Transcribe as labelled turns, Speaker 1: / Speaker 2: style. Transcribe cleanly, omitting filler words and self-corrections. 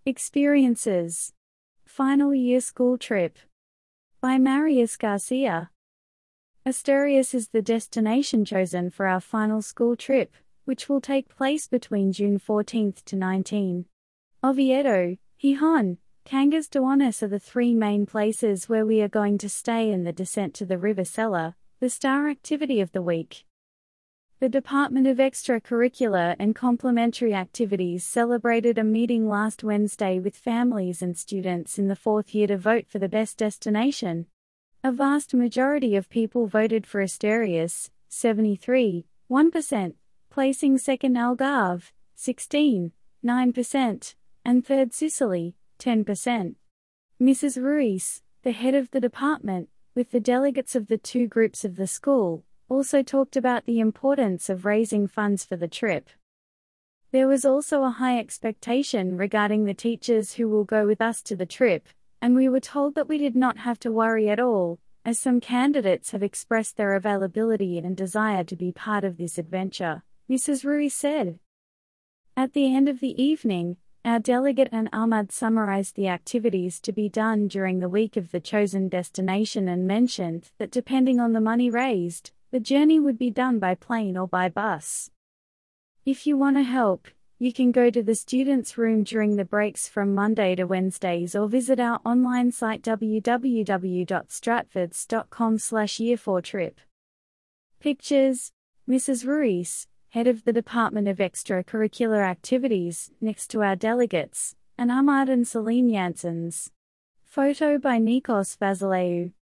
Speaker 1: Experiences. Final Year School Trip. By Marius Garcia. Asturias is the destination chosen for our final school trip, which will take place between June 14th to 19. Oviedo, Gijón, Cangas de Onís are the three main places where we are going to stay in the descent to the River Sella, the star activity of the week. The Department of Extracurricular and Complementary Activities celebrated a meeting last Wednesday with families and students in the fourth year to vote for the best destination. A vast majority of people voted for Asturias, 73.1%, placing second Algarve, 16.9%, and third Sicily, 10%. Mrs. Ruiz, the head of the department, with the delegates of the two groups of the school, also talked about the importance of raising funds for the trip. There was also a high expectation regarding the teachers who will go with us to the trip, and we were told that we did not have to worry at all, as some candidates have expressed their availability and desire to be part of this adventure, Mrs. Ruiz said. At the end of the evening, our delegate and Ahmad summarized the activities to be done during the week of the chosen destination and mentioned that depending on the money raised, the journey would be done by plane or by bus. If you want to help, you can go to the students' room during the breaks from Monday to Wednesdays or visit our online site www.stratfords.com/year4trip. Pictures. Mrs. Ruiz, head of the Department of Extracurricular Activities, next to our delegates, and Ahmad and Celine Janssens. Photo by Nikos Vasileu.